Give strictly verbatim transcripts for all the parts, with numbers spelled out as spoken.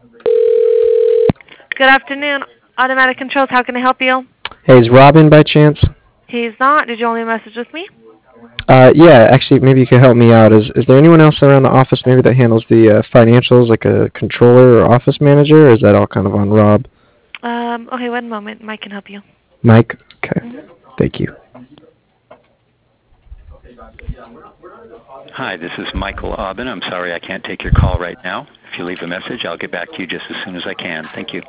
Good afternoon. Automatic Controls, how can I help you? Hey, is Robin by chance? He's not. Did you only message with me? Uh, yeah, actually, maybe you could help me out. Is is there anyone else around the office maybe that handles the uh, financials, like a controller or office manager, or is that all kind of on Rob? Um, okay, one moment. Mike can help you. Mike? Okay, Mm-hmm. thank you. Hi, this is Michael Aubin. I'm sorry I can't take your call right now. If you leave a message, I'll get back to you just as soon as I can. Thank you.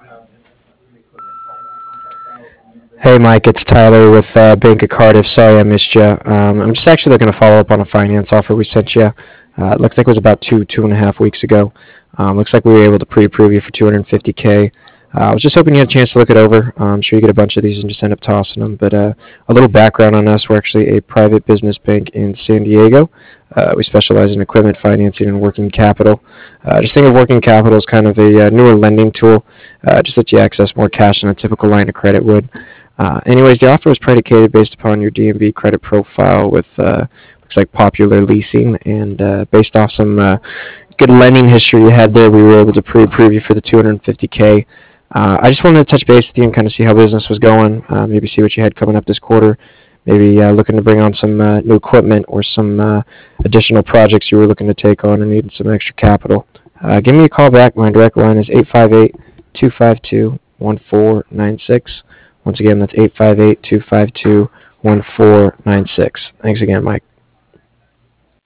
Hey, Mike, it's Tyler with uh, Bank of Cardiff. Sorry I missed you. Um, I'm just actually looking to follow up on a finance offer we sent you. Uh, it looks like it was about two, two and a half weeks ago. Um, looks like we were able to pre-approve you for two hundred fifty K. Uh, I was just hoping you had a chance to look it over. Uh, I'm sure you get a bunch of these and just end up tossing them. But uh, a little background on us. We're actually a private business bank in San Diego. Uh, we specialize in equipment financing and working capital. Uh, just think of working capital as kind of a uh, newer lending tool. Uh, just let you access more cash than a typical line of credit would. Uh, anyways, the offer was predicated based upon your D M V credit profile with uh, looks like Popular Leasing, and uh, based off some uh, good lending history you had there, we were able to pre-approve you for the two hundred fifty K. Uh, I just wanted to touch base with you and kind of see how business was going, uh, maybe see what you had coming up this quarter, maybe uh, looking to bring on some uh, new equipment or some uh, additional projects you were looking to take on and needing some extra capital. Uh, give me a call back. My direct line is eight five eight, two five two, one four nine six. Once again, that's eight five eight, two five two, one four nine six. Thanks again, Mike.